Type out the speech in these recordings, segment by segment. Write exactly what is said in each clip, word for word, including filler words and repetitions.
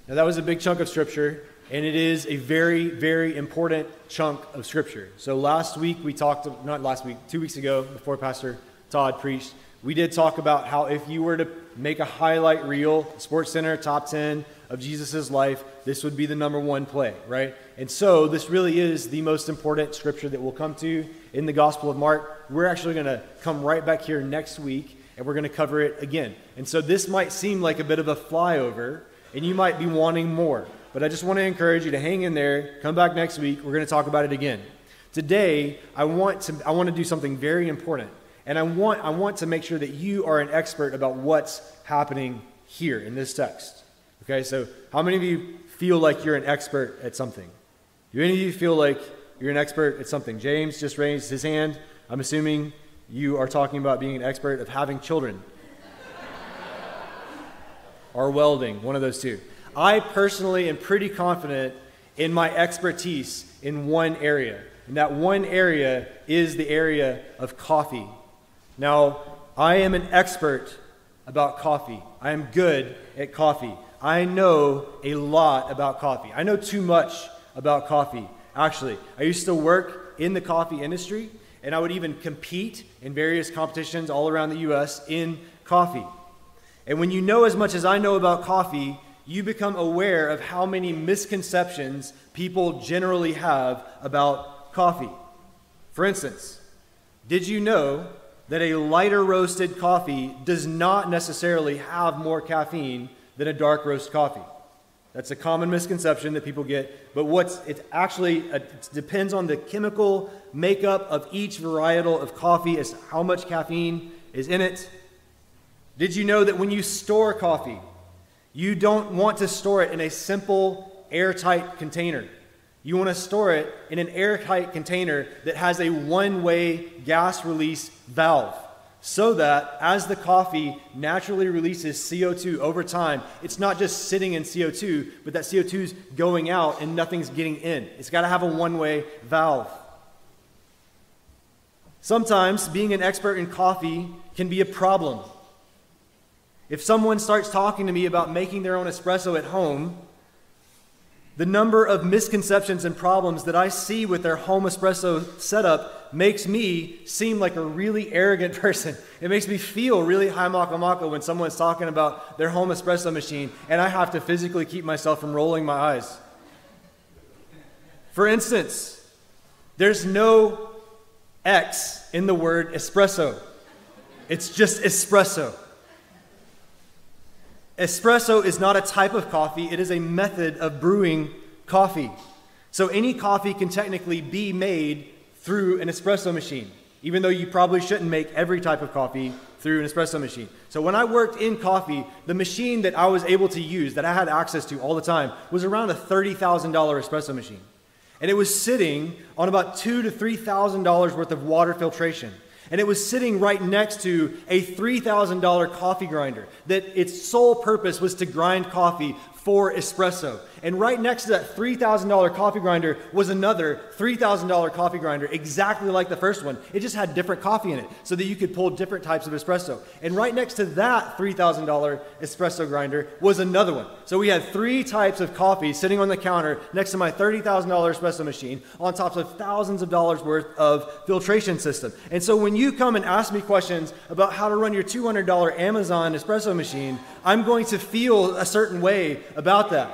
Now, that was a big chunk of Scripture, and it is a very, very important chunk of Scripture. So last week we talked, not last week, two weeks ago, before Pastor Todd preached, we did talk about how if you were to make a highlight reel, SportsCenter top ten of Jesus' life, this would be the number one play, right? And so this really is the most important Scripture that we'll come to in the Gospel of Mark. We're actually going to come right back here next week, and we're going to cover it again. And so this might seem like a bit of a flyover, and you might be wanting more. But I just want to encourage you to hang in there, come back next week, we're going to talk about it again. Today, I want to I want to do something very important. And I want I want to make sure that you are an expert about what's happening here in this text. Okay, so how many of you feel like you're an expert at something? Do any of you feel like you're an expert at something? James just raised his hand. I'm assuming you are talking about being an expert of having children. Or welding, one of those two. I personally am pretty confident in my expertise in one area. And that one area is the area of coffee. Now, I am an expert about coffee. I am good at coffee. I know a lot about coffee. I know too much about coffee, actually. I used to work in the coffee industry, and I would even compete in various competitions all around the U S in coffee. And when you know as much as I know about coffee, you become aware of how many misconceptions people generally have about coffee. For instance, did you know that a lighter roasted coffee does not necessarily have more caffeine than a dark roast coffee? That's a common misconception that people get, but what's it actually it depends on the chemical makeup of each varietal of coffee as to how much caffeine is in it. Did you know that when you store coffee, you don't want to store it in a simple airtight container? You want to store it in an airtight container that has a one-way gas release valve, so that as the coffee naturally releases C O two over time, it's not just sitting in C O two, but that C O two is going out and nothing's getting in. It's got to have a one-way valve. Sometimes being an expert in coffee can be a problem. If someone starts talking to me about making their own espresso at home, the number of misconceptions and problems that I see with their home espresso setup makes me seem like a really arrogant person. It makes me feel really high maka when someone's talking about their home espresso machine, and I have to physically keep myself from rolling my eyes. For instance, there's no X in the word espresso. It's just espresso. Espresso is not a type of coffee, it is a method of brewing coffee. So any coffee can technically be made through an espresso machine, even though you probably shouldn't make every type of coffee through an espresso machine. So when I worked in coffee, the machine that I was able to use, that I had access to all the time, was around a thirty thousand dollars espresso machine. And it was sitting on about two thousand to three thousand dollars worth of water filtration. And it was sitting right next to a three thousand dollars coffee grinder that its sole purpose was to grind coffee for espresso. And right next to that three thousand dollars coffee grinder was another three thousand dollars coffee grinder, exactly like the first one. It just had different coffee in it so that you could pull different types of espresso. And right next to that three thousand dollars espresso grinder was another one. So we had three types of coffee sitting on the counter next to my thirty thousand dollars espresso machine on top of thousands of dollars worth of filtration system. And so when you come and ask me questions about how to run your two hundred dollars Amazon espresso machine, I'm going to feel a certain way about that.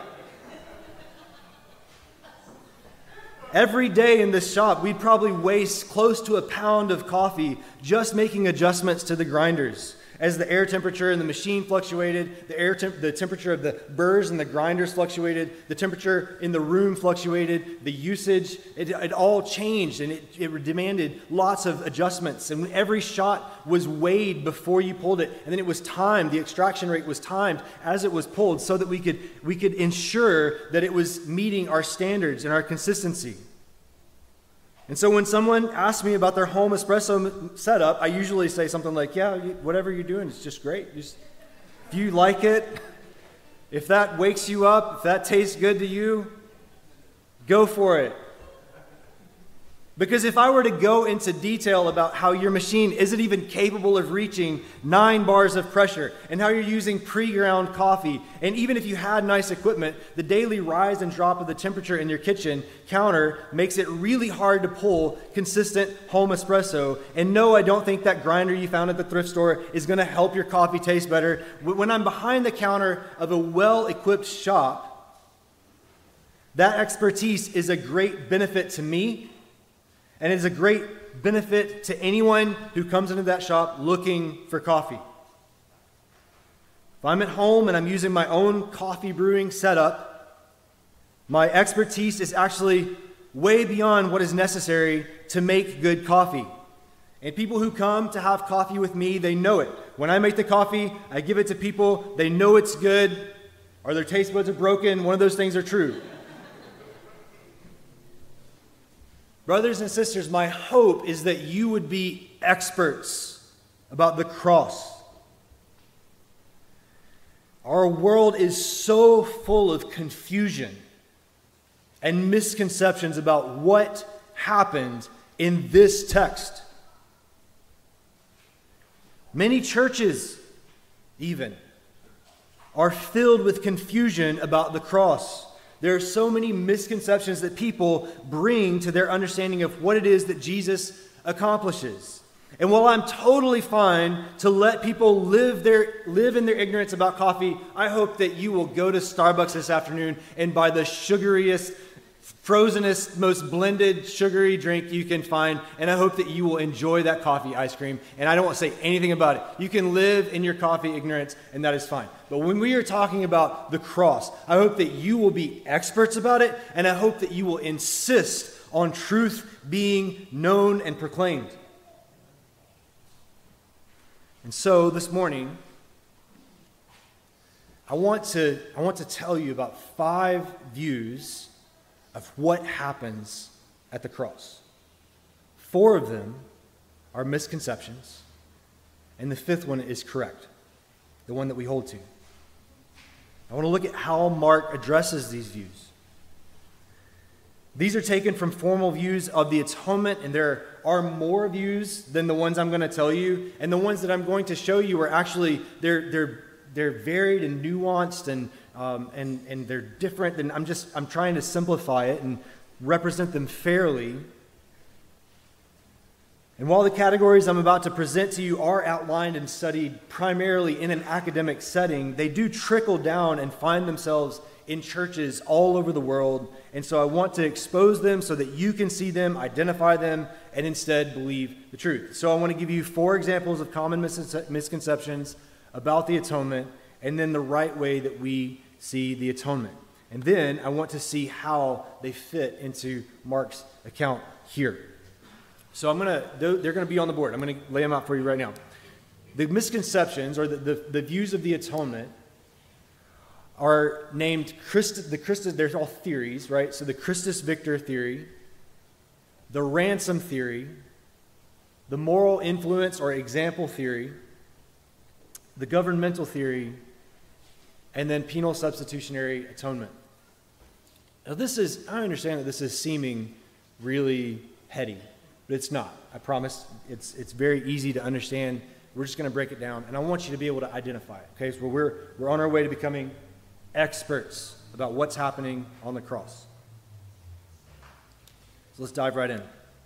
Every day in this shop, we'd probably waste close to a pound of coffee just making adjustments to the grinders. As the air temperature in the machine fluctuated, the air temp- the temperature of the burrs and the grinders fluctuated, the temperature in the room fluctuated, the usage, it, it all changed, and it, it demanded lots of adjustments. And every shot was weighed before you pulled it, and then it was timed. The extraction rate was timed as it was pulled so that we could we could ensure that it was meeting our standards and our consistency. And so when someone asks me about their home espresso setup, I usually say something like, yeah, whatever you're doing is just great. Just, if you like it, if that wakes you up, if that tastes good to you, go for it. Because if I were to go into detail about how your machine isn't even capable of reaching nine bars of pressure and how you're using pre-ground coffee, and even if you had nice equipment, the daily rise and drop of the temperature in your kitchen counter makes it really hard to pull consistent home espresso. And no, I don't think that grinder you found at the thrift store is going to help your coffee taste better. When I'm behind the counter of a well-equipped shop, that expertise is a great benefit to me. And it's a great benefit to anyone who comes into that shop looking for coffee. If I'm at home and I'm using my own coffee brewing setup, my expertise is actually way beyond what is necessary to make good coffee. And people who come to have coffee with me, they know it. When I make the coffee, I give it to people, they know it's good, or their taste buds are broken. One of those things are true. Brothers and sisters, my hope is that you would be experts about the cross. Our world is so full of confusion and misconceptions about what happened in this text. Many churches, even, are filled with confusion about the cross. There are so many misconceptions that people bring to their understanding of what it is that Jesus accomplishes. And while I'm totally fine to let people live their live in their ignorance about coffee, I hope that you will go to Starbucks this afternoon and buy the sugariest, frozenest, most blended sugary drink you can find. And I hope that you will enjoy that coffee ice cream. And I don't want to say anything about it. You can live in your coffee ignorance, and that is fine. But when we are talking about the cross, I hope that you will be experts about it, and I hope that you will insist on truth being known and proclaimed. And so this morning, I want to, I want to tell you about five views of what happens at the cross. Four of them are misconceptions, and the fifth one is correct, the one that we hold to. I want to look at how Mark addresses these views. These are taken from formal views of the atonement, and there are more views than the ones I'm going to tell you. And the ones that I'm going to show you are actually, they're they're they're varied and nuanced, and um, and and they're different. And I'm just I'm trying to simplify it and represent them fairly. And while the categories I'm about to present to you are outlined and studied primarily in an academic setting, they do trickle down and find themselves in churches all over the world. And so I want to expose them so that you can see them, identify them, and instead believe the truth. So I want to give you four examples of common mis- misconceptions about the atonement, and then the right way that we see the atonement. And then I want to see how they fit into Mark's account here. So I'm going to, they're going to be on the board. I'm going to lay them out for you right now. The misconceptions, or the, the, the views of the atonement, are named Christ, the Christus, there's all theories, right? So the Christus Victor theory, the ransom theory, the moral influence or example theory, the governmental theory, and then penal substitutionary atonement. Now this is, I understand that this is seeming really heady, but it's not. I promise. It's it's very easy to understand. We're just going to break it down, and I want you to be able to identify it. Okay, so we're we're on our way to becoming experts about what's happening on the cross. So let's dive right in.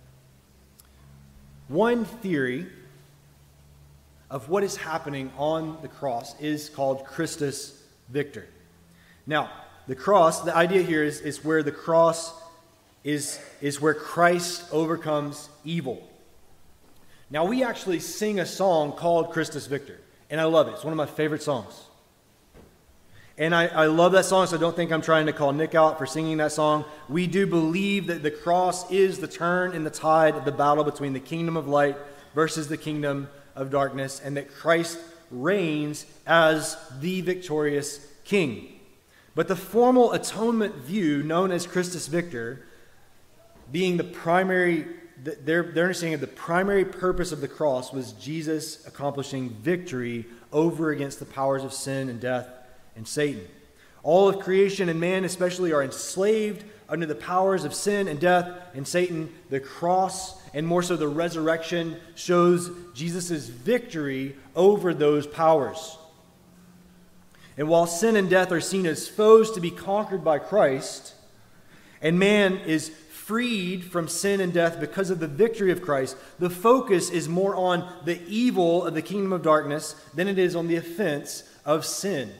One theory of what is happening on the cross is called Christus Victor. Now, the cross, the idea here is, is where the cross is, is where Christ overcomes evil. Now, we actually sing a song called Christus Victor, and I love it. It's one of my favorite songs. And I, I love that song, so don't think I'm trying to call Nick out for singing that song. We do believe that the cross is the turn in the tide of the battle between the kingdom of light versus the kingdom of darkness, and that Christ reigns as the victorious king. But the formal atonement view, known as Christus Victor, being the primary, their, their understanding of the primary purpose of the cross was Jesus accomplishing victory over against the powers of sin and death and Satan. All of creation and man especially are enslaved under the powers of sin and death and Satan. The cross, and more so the resurrection, shows Jesus' victory over those powers. And while sin and death are seen as foes to be conquered by Christ, and man is freed from sin and death because of the victory of Christ, the focus is more on the evil of the kingdom of darkness than it is on the offense of sin.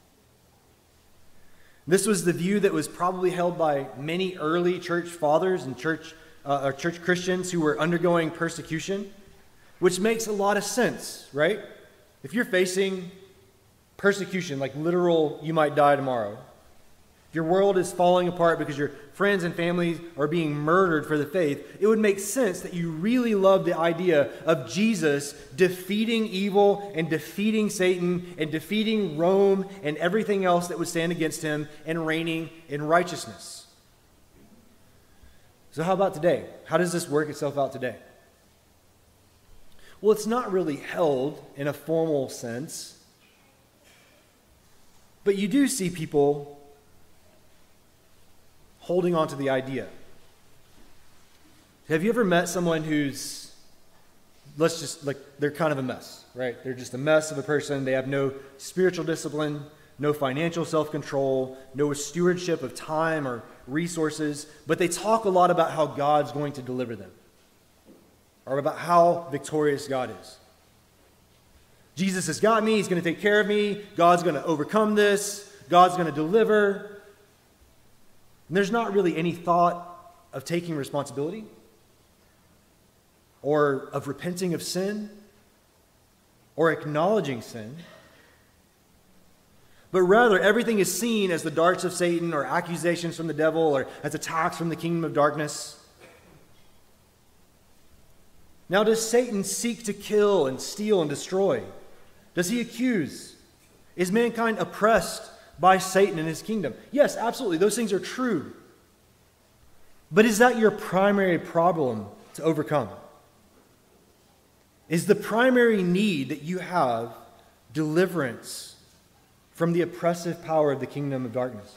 This was the view that was probably held by many early church fathers and church, uh, or church Christians who were undergoing persecution, which makes a lot of sense, right? If you're facing persecution, like literal, you might die tomorrow, your world is falling apart because your friends and families are being murdered for the faith, it would make sense that you really love the idea of Jesus defeating evil and defeating Satan and defeating Rome and everything else that would stand against him and reigning in righteousness. So how about today? How does this work itself out today? Well, it's not really held in a formal sense, but you do see people holding on to the idea. Have you ever met someone who's, let's just, like, they're kind of a mess, right? They're just a mess of a person. They have no spiritual discipline, no financial self-control, no stewardship of time or resources, but they talk a lot about how God's going to deliver them, or about how victorious God is. Jesus has got me. He's going to take care of me. God's going to overcome this. God's going to deliver. And there's not really any thought of taking responsibility or of repenting of sin or acknowledging sin. But rather, everything is seen as the darts of Satan or accusations from the devil or as attacks from the kingdom of darkness. Now, does Satan seek to kill and steal and destroy? Does he accuse? Is mankind oppressed by Satan and his kingdom? Yes, absolutely. Those things are true. But is that your primary problem to overcome? Is the primary need that you have deliverance from the oppressive power of the kingdom of darkness?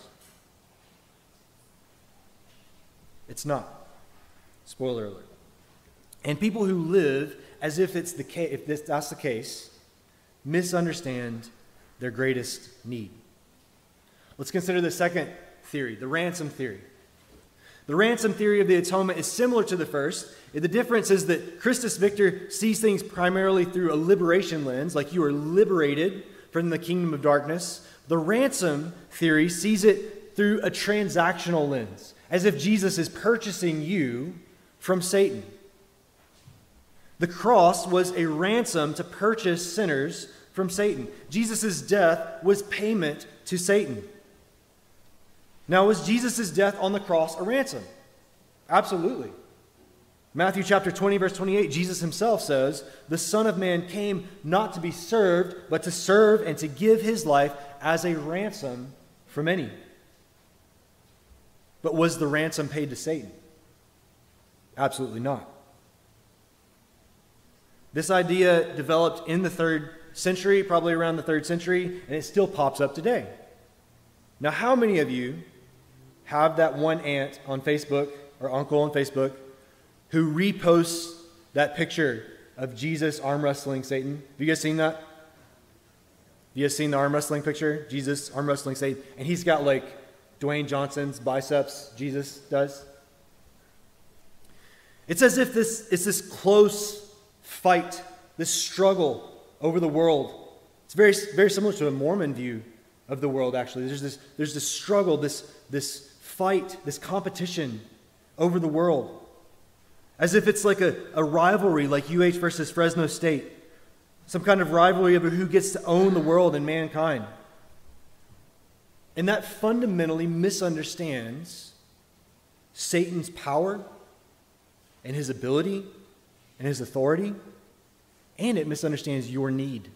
It's not. Spoiler alert. And people who live as if it's the case, if this, that's the case, misunderstand their greatest need. Let's consider the second theory, the ransom theory. The ransom theory of the atonement is similar to the first. The difference is that Christus Victor sees things primarily through a liberation lens, like you are liberated from the kingdom of darkness. The ransom theory sees it through a transactional lens, as if Jesus is purchasing you from Satan. The cross was a ransom to purchase sinners from Satan. Jesus' death was payment to Satan. Now, was Jesus' death on the cross a ransom? Absolutely. Matthew chapter twenty, verse twenty-eight, Jesus himself says, "The Son of Man came not to be served, but to serve and to give his life as a ransom for many." But was the ransom paid to Satan? Absolutely not. This idea developed in the third century, probably around the third century, and it still pops up today. Now, how many of you have that one aunt on Facebook or uncle on Facebook who reposts that picture of Jesus arm wrestling Satan? Have you guys seen that? Have you guys seen the arm wrestling picture? Jesus arm wrestling Satan. And he's got like Dwayne Johnson's biceps, Jesus does. It's as if this it's this close fight, this struggle over the world. It's very, very similar to a Mormon view of the world, actually. There's this, there's this struggle, this, this fight, this competition over the world. As if it's like a, a rivalry, like U H versus Fresno State. Some kind of rivalry over who gets to own the world and mankind. And that fundamentally misunderstands Satan's power and his ability and his authority, and it misunderstands your need.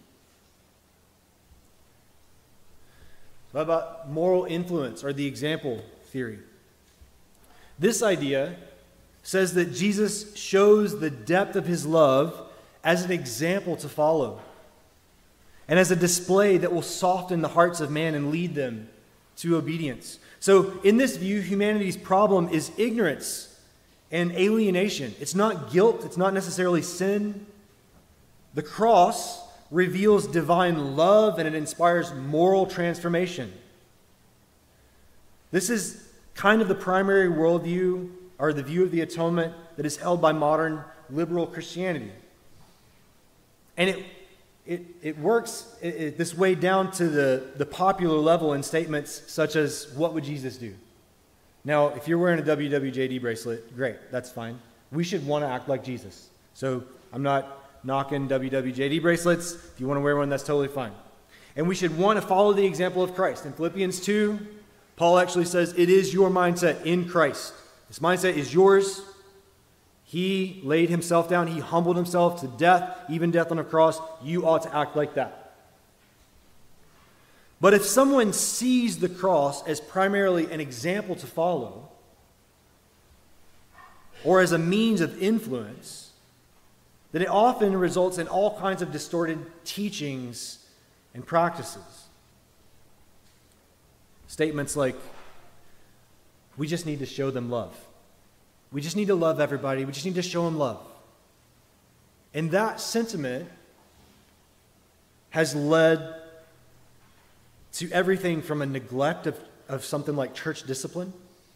What about moral influence or the example theory? This idea says that Jesus shows the depth of his love as an example to follow and as a display that will soften the hearts of man and lead them to obedience. So in this view, humanity's problem is ignorance and alienation. It's not guilt. It's not necessarily sin. The cross reveals divine love and it inspires moral transformation. This is kind of the primary worldview or the view of the atonement that is held by modern liberal Christianity. And it it, it works it, it, this way down to the, the popular level in statements such as, what would Jesus do? Now, if you're wearing a W W J D bracelet, great, that's fine. We should want to act like Jesus. So I'm not knocking W W J D bracelets. If you want to wear one, that's totally fine. And we should want to follow the example of Christ. In Philippians two, Paul actually says, it is your mindset in Christ. This mindset is yours. He laid himself down. He humbled himself to death, even death on a cross. You ought to act like that. But if someone sees the cross as primarily an example to follow, or as a means of influence, then it often results in all kinds of distorted teachings and practices. Statements like, we just need to show them love. We just need to love everybody. We just need to show them love. And that sentiment has led to everything from a neglect of, of something like church discipline,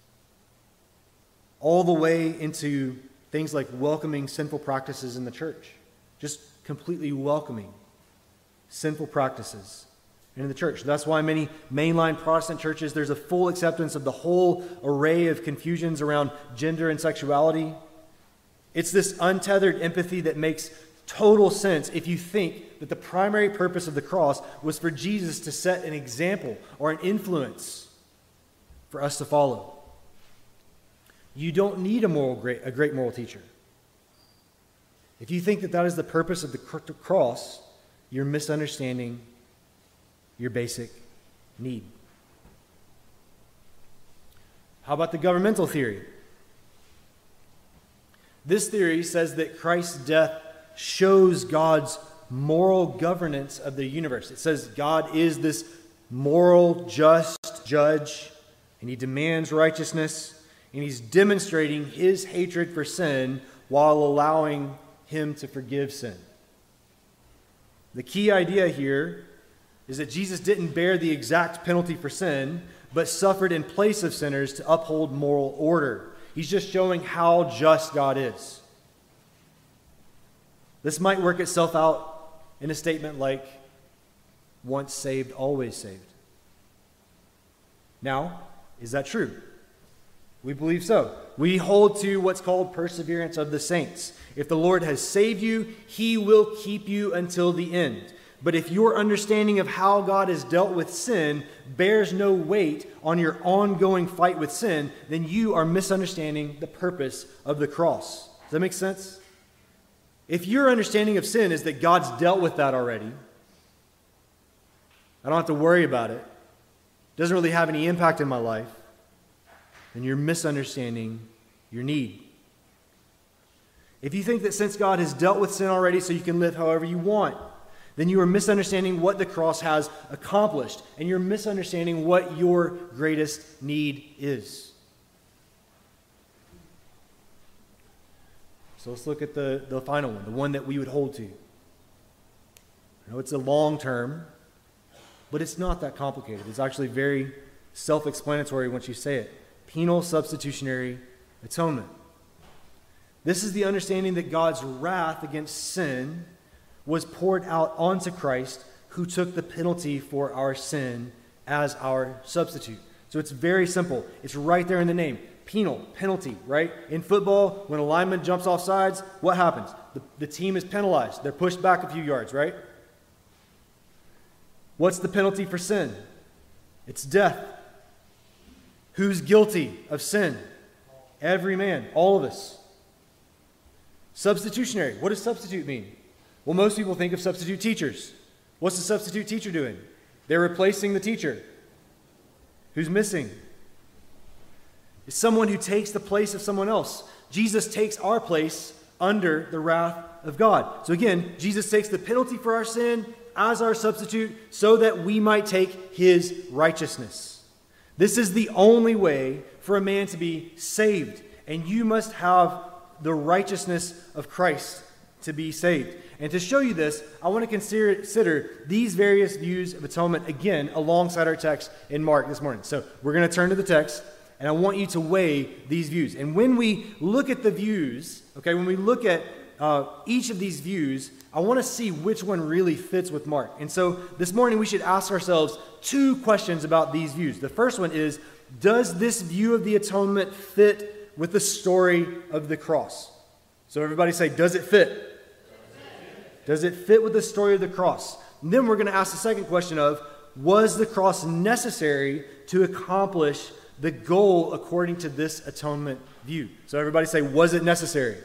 all the way into things like welcoming sinful practices in the church. Just completely welcoming sinful practices in the church. That's why many mainline Protestant churches, there's a full acceptance of the whole array of confusions around gender and sexuality. It's this untethered empathy that makes total sense if you think that the primary purpose of the cross was for Jesus to set an example or an influence for us to follow. You don't need a moral great, a great moral teacher. If you think that that is the purpose of the cross, you're misunderstanding your basic need. How about the governmental theory? This theory says that Christ's death shows God's moral governance of the universe. It says God is this moral, just judge, and he demands righteousness, and he's demonstrating his hatred for sin while allowing him to forgive sin. The key idea here is that Jesus didn't bear the exact penalty for sin, but suffered in place of sinners to uphold moral order. He's just showing how just God is. This might work itself out in a statement like, once saved, always saved. Now, is that true? We believe so. We hold to what's called perseverance of the saints. If the Lord has saved you, he will keep you until the end. But if your understanding of how God has dealt with sin bears no weight on your ongoing fight with sin, then you are misunderstanding the purpose of the cross. Does that make sense? If your understanding of sin is that God's dealt with that already, I don't have to worry about it, it doesn't really have any impact in my life, then you're misunderstanding your need. If you think that since God has dealt with sin already so you can live however you want, then you are misunderstanding what the cross has accomplished, and you're misunderstanding what your greatest need is. So let's look at the, the final one, the one that we would hold to. I know it's a long term, but it's not that complicated. It's actually very self-explanatory once you say it. Penal substitutionary atonement. This is the understanding that God's wrath against sin was poured out onto Christ, who took the penalty for our sin as our substitute. So it's very simple. It's right there in the name. Penal, penalty, right? In football, when a lineman jumps off sides, what happens? The, the team is penalized. They're pushed back a few yards, right? What's the penalty for sin? It's death. Who's guilty of sin? Every man, all of us. Substitutionary. What does substitute mean? Well, most people think of substitute teachers. What's the substitute teacher doing? They're replacing the teacher. Who's missing? It's someone who takes the place of someone else. Jesus takes our place under the wrath of God. So again, Jesus takes the penalty for our sin as our substitute so that we might take his righteousness. This is the only way for a man to be saved. And you must have the righteousness of Christ to be saved. And to show you this, I want to consider, consider these various views of atonement again alongside our text in Mark this morning. So we're going to turn to the text, and I want you to weigh these views. And when we look at the views, okay, when we look at uh, each of these views, I want to see which one really fits with Mark. And so this morning we should ask ourselves two questions about these views. The first one is, does this view of the atonement fit with the story of the cross? So everybody say, does it fit? Does it fit with the story of the cross? And then we're going to ask the second question of, was the cross necessary to accomplish the goal according to this atonement view? So everybody say, was it necessary?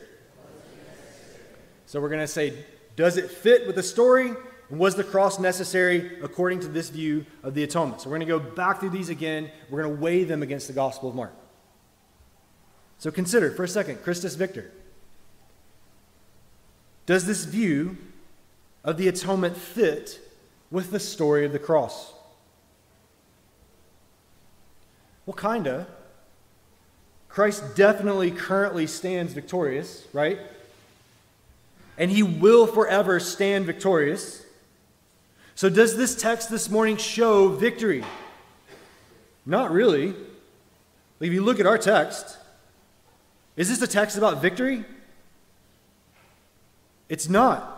So we're going to say, does it fit with the story? And was the cross necessary according to this view of the atonement? So we're going to go back through these again. We're going to weigh them against the Gospel of Mark. So consider, for a second, Christus Victor. Does this view of the atonement fit with the story of the cross? Well, kinda. Christ definitely currently stands victorious, right? And he will forever stand victorious. So does this text this morning show victory? Not really. Like if you look at our text, is this a text about victory? It's not.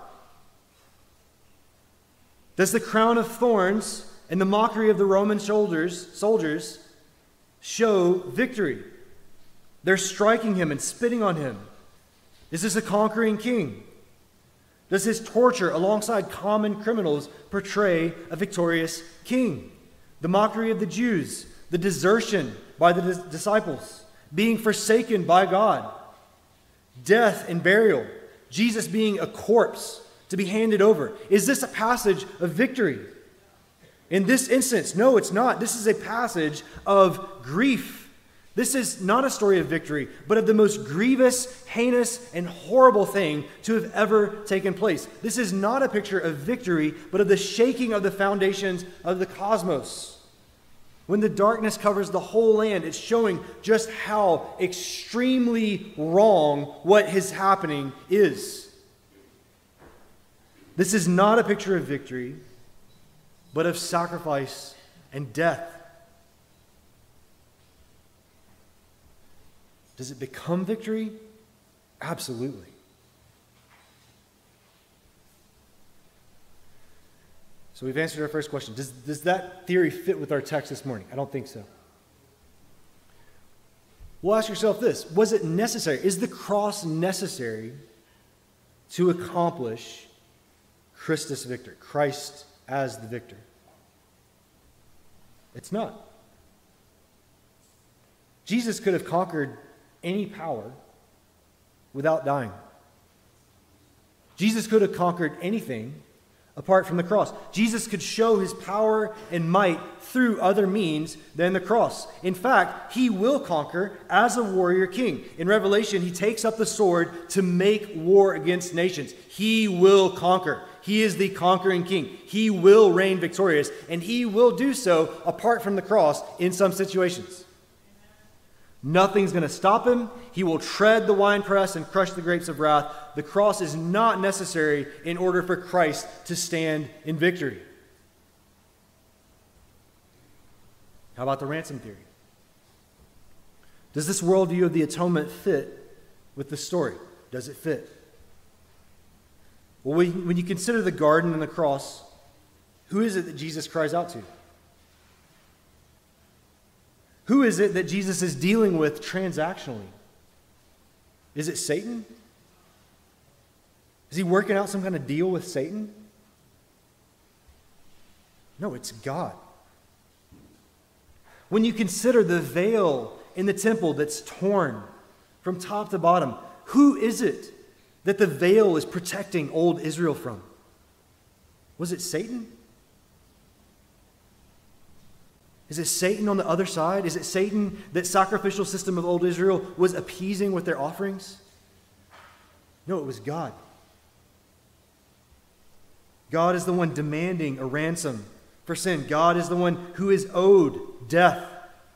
Does the crown of thorns and the mockery of the Roman soldiers, soldiers show victory? They're striking him and spitting on him. Is this a conquering king? Does his torture alongside common criminals portray a victorious king? The mockery of the Jews, the desertion by the dis- disciples, being forsaken by God, death and burial, Jesus being a corpse to be handed over. Is this a passage of victory? In this instance, no, it's not. This is a passage of grief. This is not a story of victory, but of the most grievous, heinous, and horrible thing to have ever taken place. This is not a picture of victory, but of the shaking of the foundations of the cosmos. When the darkness covers the whole land, it's showing just how extremely wrong what is happening is. This is not a picture of victory, but of sacrifice and death. Does it become victory? Absolutely. So we've answered our first question. Does, does that theory fit with our text this morning? I don't think so. Well, ask yourself this. Was it necessary? Is the cross necessary to accomplish Christus Victor, Christ as the victor? It's not. Jesus could have conquered any power without dying. Jesus could have conquered anything apart from the cross. Jesus could show his power and might through other means than the cross. In fact, he will conquer as a warrior king. In Revelation, he takes up the sword to make war against nations. He will conquer. He is the conquering king. He will reign victorious, and he will do so apart from the cross in some situations. Nothing's going to stop him. He will tread the winepress and crush the grapes of wrath. The cross is not necessary in order for Christ to stand in victory. How about the ransom theory? Does this worldview of the atonement fit with the story? Does it fit? Well, when you consider the garden and the cross, who is it that Jesus cries out to? Who is it that Jesus is dealing with transactionally? Is it Satan? Is he working out some kind of deal with Satan? No, it's God. When you consider the veil in the temple that's torn from top to bottom, who is it that the veil is protecting old Israel from? Was it Satan? Is it Satan on the other side? Is it Satan that sacrificial system of old Israel was appeasing with their offerings? No, it was God. God is the one demanding a ransom for sin. God is the one who is owed death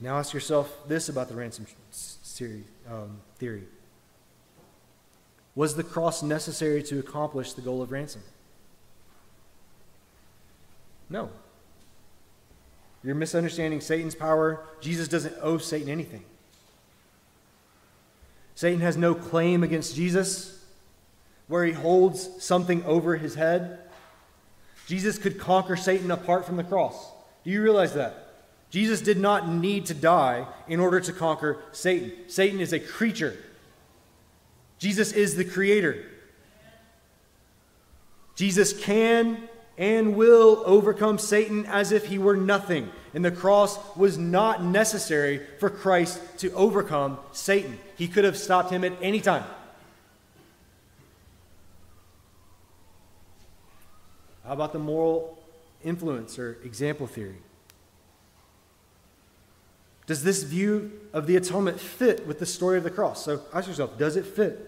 Now ask yourself this about the ransom series, um, theory. Was the cross necessary to accomplish the goal of ransom? No. You're misunderstanding Satan's power. Jesus doesn't owe Satan anything. Satan has no claim against Jesus where he holds something over his head. Jesus could conquer Satan apart from the cross. Do you realize that? Jesus did not need to die in order to conquer Satan. Satan is a creature. Jesus is the creator. Jesus can and will overcome Satan as if he were nothing. And the cross was not necessary for Christ to overcome Satan. He could have stopped him at any time. How about the moral influence or example theory? Does this view of the atonement fit with the story of the cross? So ask yourself, does it fit?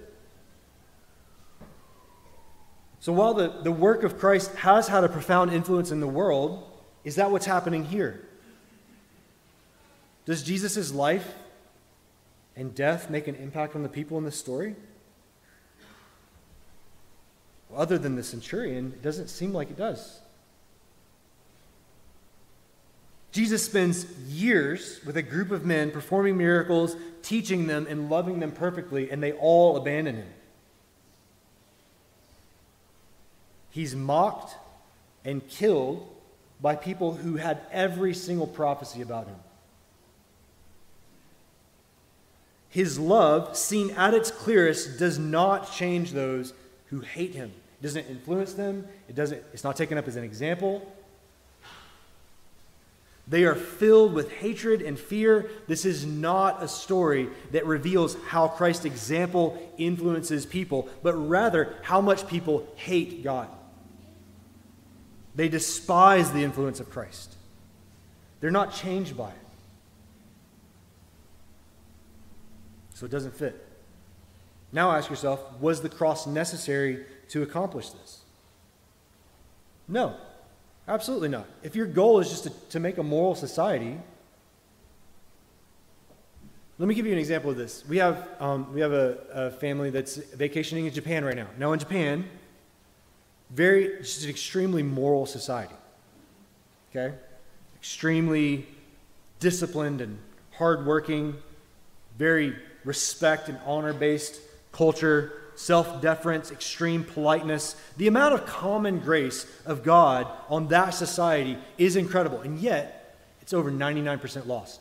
So while the, the work of Christ has had a profound influence in the world, is that what's happening here? Does Jesus' life and death make an impact on the people in this story? Well, other than the centurion, it doesn't seem like it does. Jesus spends years with a group of men performing miracles, teaching them and loving them perfectly, and they all abandon him. He's mocked and killed by people who had every single prophecy about him. His love, seen at its clearest, does not change those who hate him. It doesn't influence them. It doesn't, it's not taken up as an example. They are filled with hatred and fear. This is not a story that reveals how Christ's example influences people, but rather how much people hate God. They despise the influence of Christ. They're not changed by it. So it doesn't fit. Now ask yourself, was the cross necessary to accomplish this? No. Absolutely not. If your goal is just to, to make a moral society, let me give you an example of this. We have um, we have a, a family that's vacationing in Japan right now. Now in Japan, very just an extremely moral society. Okay, extremely disciplined and hardworking, very respect and honor-based culture. Self-deference, extreme politeness. The amount of common grace of God on that society is incredible, and yet it's over ninety-nine percent lost.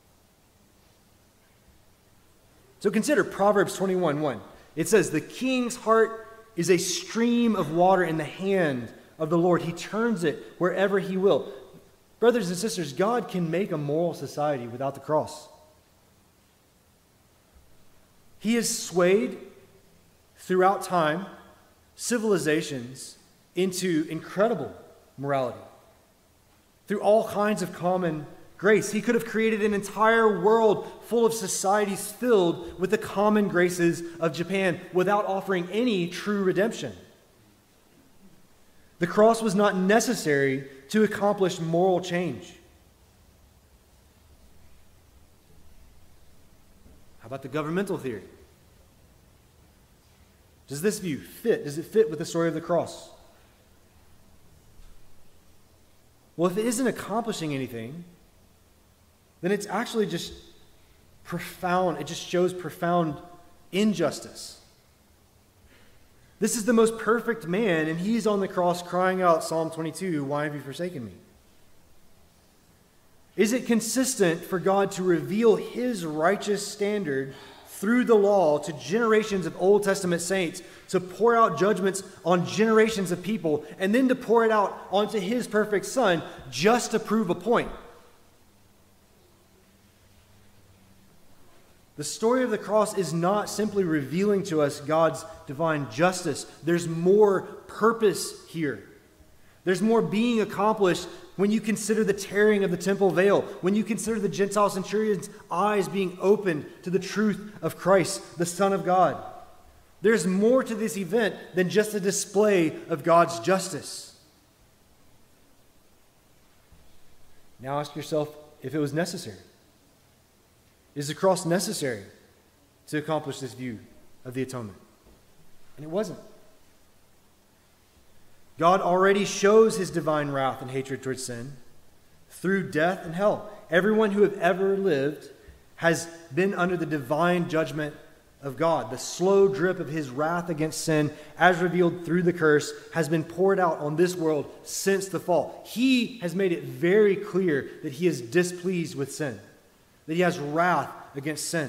So consider Proverbs twenty-one one. It says, "The king's heart is a stream of water in the hand of the Lord. He turns it wherever he will." Brothers and sisters, God can make a moral society without the cross. He is swayed throughout time, civilizations into incredible morality. Through all kinds of common grace. He could have created an entire world full of societies filled with the common graces of Japan without offering any true redemption. The cross was not necessary to accomplish moral change. How about the governmental theory? Does this view fit? Does it fit with the story of the cross? Well, if it isn't accomplishing anything, then it's actually just profound. It just shows profound injustice. This is the most perfect man, and he's on the cross crying out, Psalm twenty-two, "Why have you forsaken me?" Is it consistent for God to reveal his righteous standard through the law to generations of Old Testament saints, to pour out judgments on generations of people, and then to pour it out onto his perfect Son just to prove a point? The story of the cross is not simply revealing to us God's divine justice. There's more purpose here. There's more being accomplished when you consider the tearing of the temple veil, when you consider the Gentile centurion's eyes being opened to the truth of Christ, the Son of God. There's more to this event than just a display of God's justice. Now ask yourself if it was necessary. Is the cross necessary to accomplish this view of the atonement? And it wasn't. God already shows his divine wrath and hatred towards sin through death and hell. Everyone who have ever lived has been under the divine judgment of God. The slow drip of his wrath against sin, as revealed through the curse, has been poured out on this world since the fall. He has made it very clear that he is displeased with sin, that he has wrath against sin.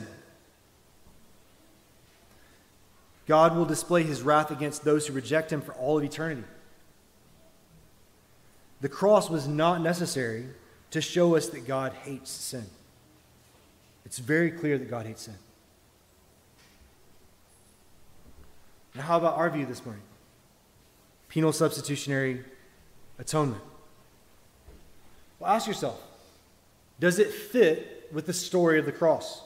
God will display his wrath against those who reject him for all of eternity. The cross was not necessary to show us that God hates sin. It's very clear that God hates sin. Now, how about our view this morning? Penal substitutionary atonement. Well, ask yourself, does it fit with the story of the cross?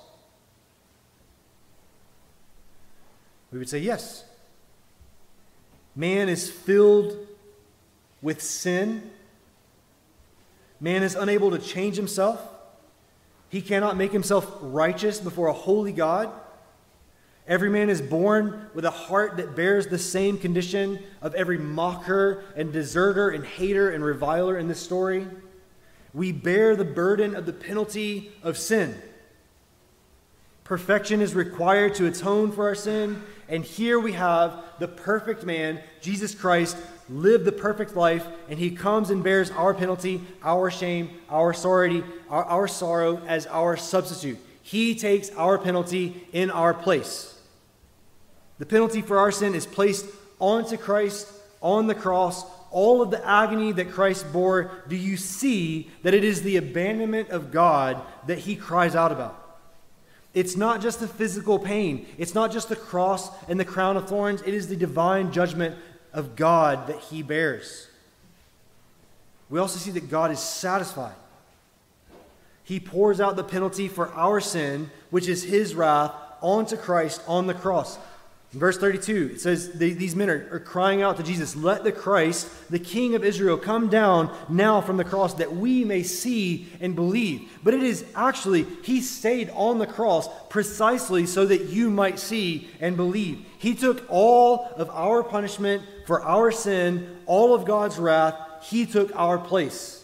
We would say yes. Man is filled with sin. Man is unable to change himself. He cannot make himself righteous before a holy God. Every man is born with a heart that bears the same condition of every mocker and deserter and hater and reviler in this story. We bear the burden of the penalty of sin. Perfection is required to atone for our sin. And here we have the perfect man, Jesus Christ, lived the perfect life, and he comes and bears our penalty, our shame, our sorrow, our, our sorrow as our substitute. He takes our penalty in our place. The penalty for our sin is placed onto Christ on the cross. All of the agony that Christ bore, do you see that it is the abandonment of God that he cries out about? It's not just the physical pain. It's not just the cross and the crown of thorns. It is the divine judgment of God that he bears. We also see that God is satisfied. He pours out the penalty for our sin, which is his wrath, onto Christ on the cross. In verse thirty-two, it says these men are, are crying out to Jesus, "Let the Christ, the King of Israel, come down now from the cross that we may see and believe." But it is actually, he stayed on the cross precisely so that you might see and believe. He took all of our punishment for our sin, all of God's wrath. He took our place.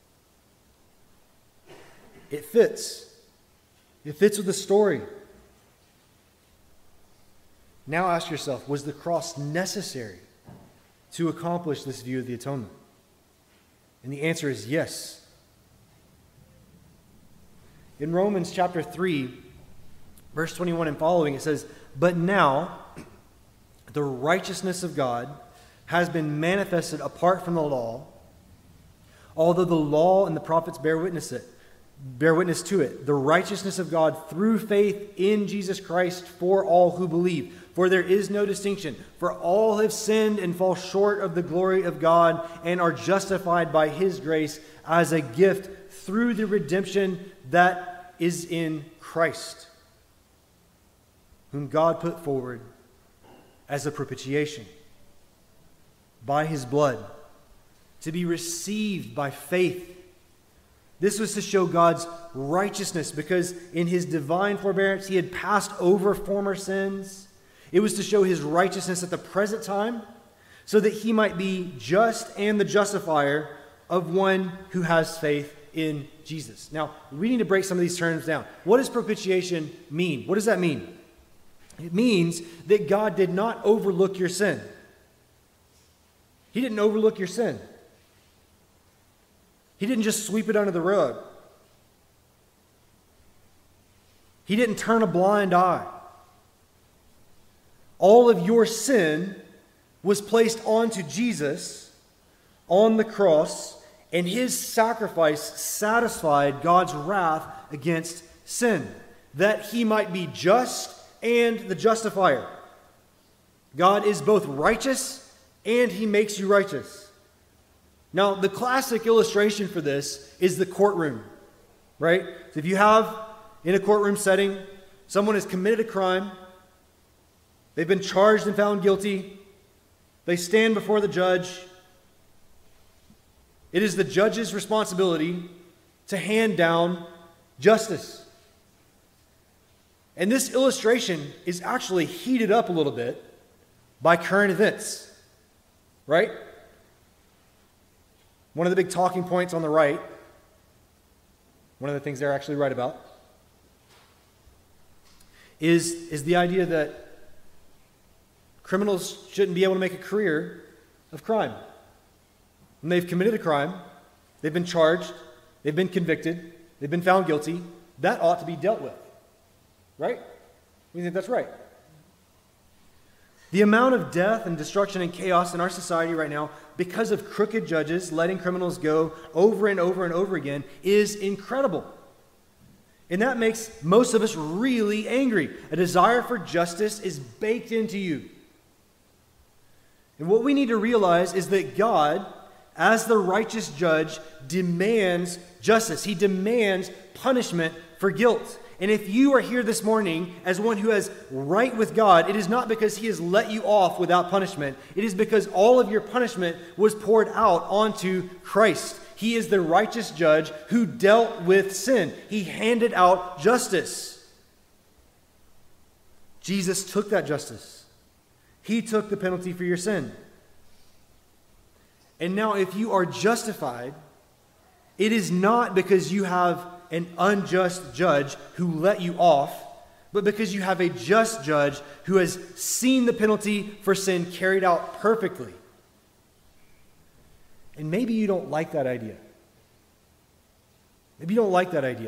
It fits. It fits with the story. Now ask yourself, was the cross necessary to accomplish this view of the atonement? And the answer is yes. In Romans chapter three, verse twenty-one and following, it says, "But now the righteousness of God has been manifested apart from the law, although the law and the prophets bear witness it. Bear witness to it, the righteousness of God through faith in Jesus Christ for all who believe. For there is no distinction, for all have sinned and fall short of the glory of God and are justified by his grace as a gift through the redemption that is in Christ, whom God put forward as a propitiation by his blood to be received by faith." This was to show God's righteousness, because in his divine forbearance he had passed over former sins. It was to show his righteousness at the present time, so that he might be just and the justifier of one who has faith in Jesus. Now, we need to break some of these terms down. What does propitiation mean? What does that mean? It means that God did not overlook your sin. He didn't overlook your sin. He didn't just sweep it under the rug. He didn't turn a blind eye. All of your sin was placed onto Jesus on the cross, and his sacrifice satisfied God's wrath against sin, that he might be just and the justifier. God is both righteous and he makes you righteous. Now, the classic illustration for this is the courtroom, right? So if you have, in a courtroom setting, someone has committed a crime, they've been charged and found guilty, they stand before the judge. It is the judge's responsibility to hand down justice. And this illustration is actually heated up a little bit by current events, right? One of the big talking points on the right, one of the things they're actually right about, is, is the idea that criminals shouldn't be able to make a career of crime. When they've committed a crime, they've been charged, they've been convicted, they've been found guilty, that ought to be dealt with. Right? We think that's right. The amount of death and destruction and chaos in our society right now because of crooked judges letting criminals go over and over and over again is incredible. And that makes most of us really angry. A desire for justice is baked into you. And what we need to realize is that God, as the righteous judge, demands justice. He demands punishment for guilt. And if you are here this morning as one who has right with God, it is not because He has let you off without punishment. It is because all of your punishment was poured out onto Christ. He is the righteous judge who dealt with sin. He handed out justice. Jesus took that justice. He took the penalty for your sin. And now if you are justified, it is not because you have an unjust judge who let you off, but because you have a just judge who has seen the penalty for sin carried out perfectly. And maybe you don't like that idea. Maybe you don't like that idea.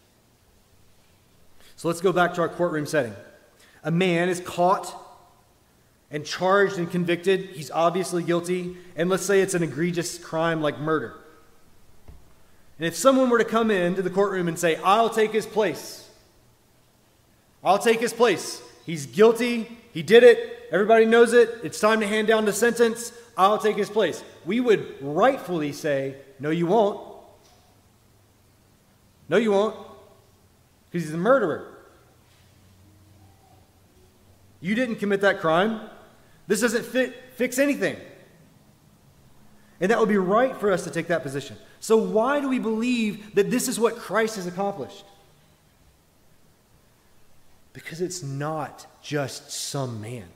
So let's go back to our courtroom setting. A man is caught and charged and convicted. He's obviously guilty. And let's say it's an egregious crime like murder. And if someone were to come into the courtroom and say, I'll take his place. I'll take his place. He's guilty. He did it. Everybody knows it. It's time to hand down the sentence. I'll take his place. We would rightfully say, no, you won't. No, you won't. Because he's a murderer. You didn't commit that crime. This doesn't fit, fix anything. And that would be right for us to take that position. So why do we believe that this is what Christ has accomplished? Because it's not just some man.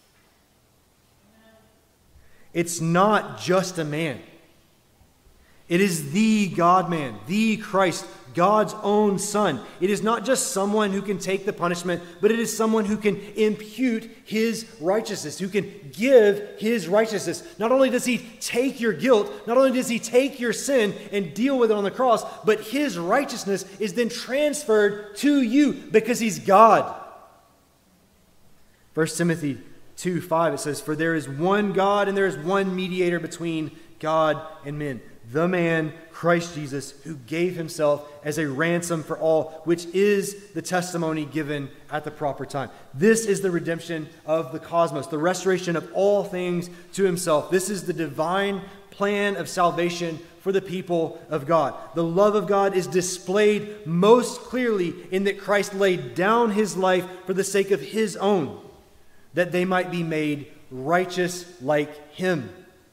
It's not just a man. It is the God-man, the Christ, God's own Son. It is not just someone who can take the punishment, but it is someone who can impute His righteousness, who can give His righteousness. Not only does He take your guilt, not only does He take your sin and deal with it on the cross, but His righteousness is then transferred to you because He's God. First Timothy two five, it says, For there is one God and there is one mediator between God and men, the man, Christ Jesus, who gave Himself as a ransom for all, which is the testimony given at the proper time. This is the redemption of the cosmos, the restoration of all things to Himself. This is the divine plan of salvation for the people of God. The love of God is displayed most clearly in that Christ laid down His life for the sake of His own, that they might be made righteous like Him.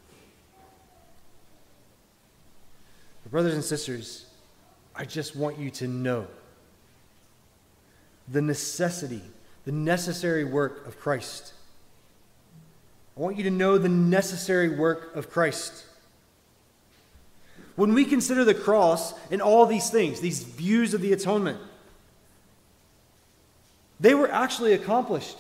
Brothers and sisters, I just want you to know the necessity, the necessary work of Christ. I want you to know the necessary work of Christ. When we consider the cross and all these things, these views of the atonement, they were actually accomplished.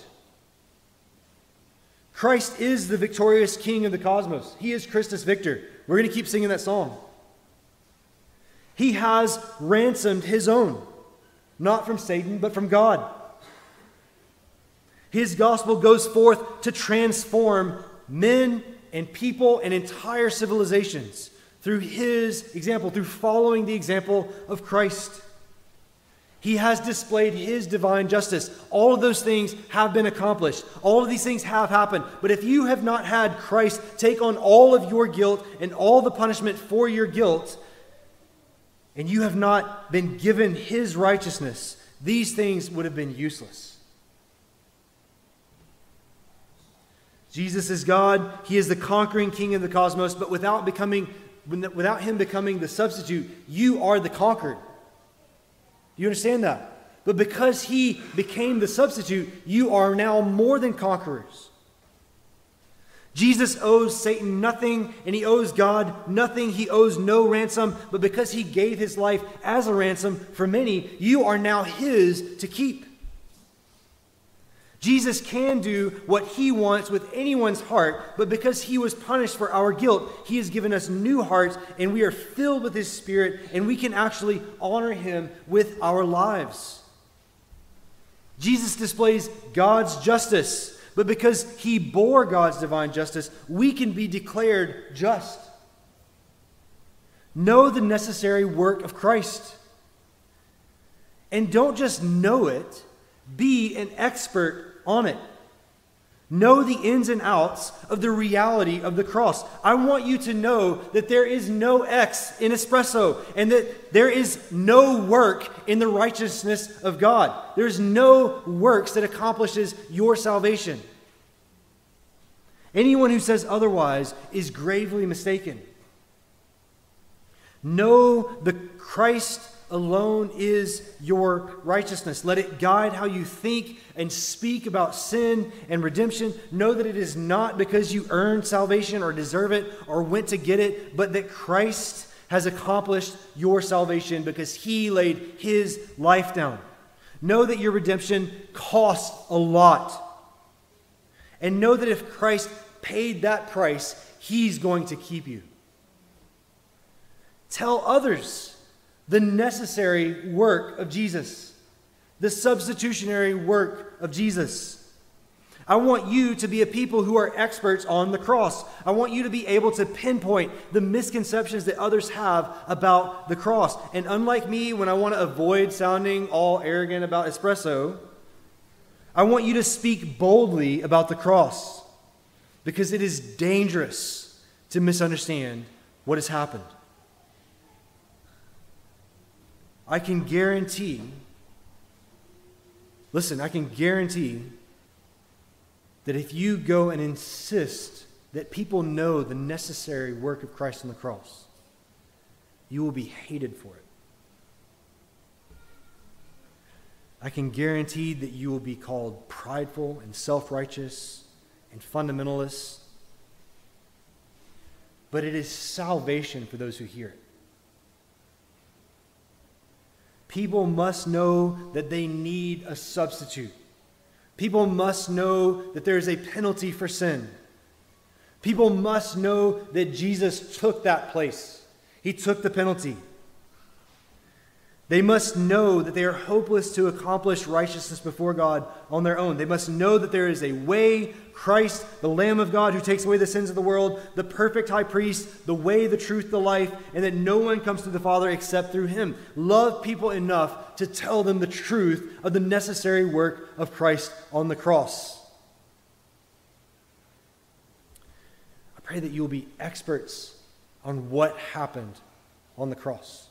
Christ is the victorious King of the cosmos. He is Christus Victor. We're going to keep singing that song. He has ransomed His own, not from Satan, but from God. His gospel goes forth to transform men and people and entire civilizations through His example, through following the example of Christ. He has displayed His divine justice. All of those things have been accomplished. All of these things have happened. But if you have not had Christ take on all of your guilt and all the punishment for your guilt, and you have not been given His righteousness, these things would have been useless. Jesus is God. He is the conquering King of the cosmos, but without becoming, without Him becoming the substitute, you are the conquered. Do you understand that? But because he became the substitute, you are now more than conquerors. Jesus owes Satan nothing, and he owes God nothing. He owes no ransom, but because he gave his life as a ransom for many, you are now his to keep. Jesus can do what he wants with anyone's heart, but because he was punished for our guilt, he has given us new hearts, and we are filled with his Spirit, and we can actually honor him with our lives. Jesus displays God's justice. But because he bore God's divine justice, we can be declared just. Know the necessary work of Christ. And don't just know it, be an expert on it. Know the ins and outs of the reality of the cross. I want you to know that there is no X in espresso and that there is no work in the righteousness of God. There's no works that accomplishes your salvation. Anyone who says otherwise is gravely mistaken. Know the Christ alone is your righteousness. Let it guide how you think and speak about sin and redemption. Know that it is not because you earned salvation or deserve it or went to get it, but that Christ has accomplished your salvation because he laid his life down. Know that your redemption cost a lot. And know that if Christ paid that price, he's going to keep you. Tell others the necessary work of Jesus, the substitutionary work of Jesus. I want you to be a people who are experts on the cross. I want you to be able to pinpoint the misconceptions that others have about the cross. And unlike me, when I want to avoid sounding all arrogant about espresso, I want you to speak boldly about the cross, because it is dangerous to misunderstand what has happened. I can guarantee, listen, I can guarantee that if you go and insist that people know the necessary work of Christ on the cross, you will be hated for it. I can guarantee that you will be called prideful and self-righteous and fundamentalist. But it is salvation for those who hear it. People must know that they need a substitute. People must know that there is a penalty for sin. People must know that Jesus took that place. He took the penalty. They must know that they are hopeless to accomplish righteousness before God on their own. They must know that there is a way, Christ, the Lamb of God who takes away the sins of the world, the perfect high priest, the way, the truth, the life, and that no one comes to the Father except through him. Love people enough to tell them the truth of the necessary work of Christ on the cross. I pray that you will be experts on what happened on the cross.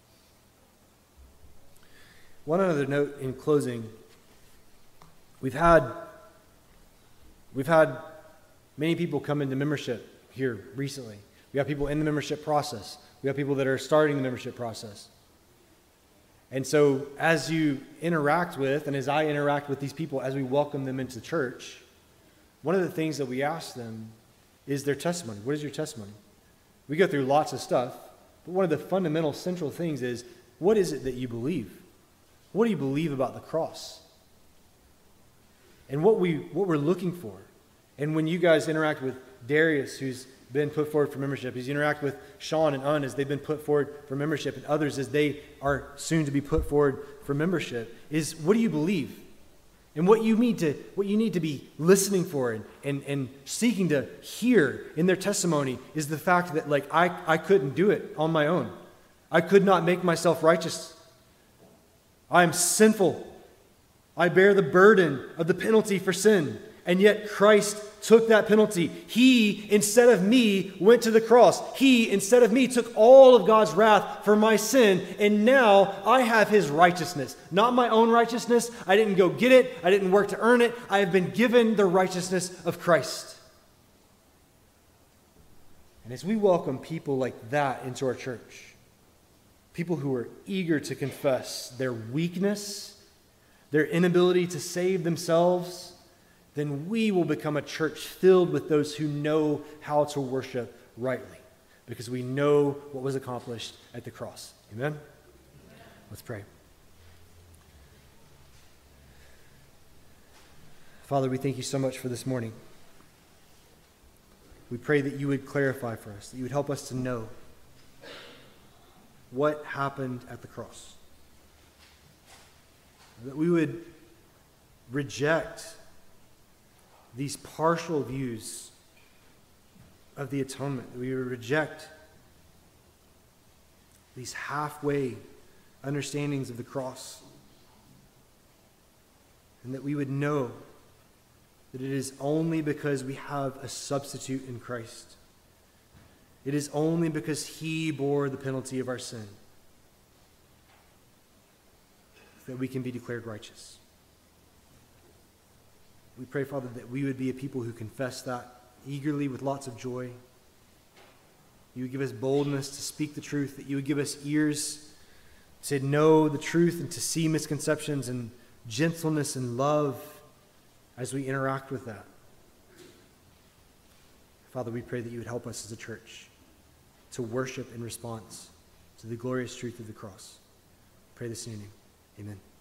One other note in closing. We've had, we've had many people come into membership here recently. We have people in the membership process. We have people that are starting the membership process. And so as you interact with, and as I interact with these people, as we welcome them into church, one of the things that we ask them is their testimony. What is your testimony? We go through lots of stuff, but one of the fundamental central things is, what is it that you believe? What do you believe about the cross? And what, we, what we're looking for. And when you guys interact with Darius, who's been put forward for membership, as you interact with Sean and Un as they've been put forward for membership, and others as they are soon to be put forward for membership, is what do you believe? And what you need to, what you need to be listening for and, and, and seeking to hear in their testimony is the fact that, like, I, I couldn't do it on my own. I could not make myself righteous. I am sinful. I bear the burden of the penalty for sin. And yet Christ took that penalty. He, instead of me, went to the cross. He, instead of me, took all of God's wrath for my sin. And now I have his righteousness. Not my own righteousness. I didn't go get it. I didn't work to earn it. I have been given the righteousness of Christ. And as we welcome people like that into our church, people who are eager to confess their weakness their inability to save themselves, then we will become a church filled with those who know how to worship rightly, because we know what was accomplished at the cross. Amen? Let's pray. Father, we thank you so much for this morning. We pray that you would clarify for us, that you would help us to know what happened at the cross. That we would reject these partial views of the atonement. That we would reject these halfway understandings of the cross. And that we would know that it is only because we have a substitute in Christ. It is only because he bore the penalty of our sin that we can be declared righteous. We pray, Father, that we would be a people who confess that eagerly with lots of joy. You would give us boldness to speak the truth, that you would give us ears to know the truth and to see misconceptions, and gentleness and love as we interact with that. Father, we pray that you would help us as a church to worship in response to the glorious truth of the cross. Pray this in your name. Amen.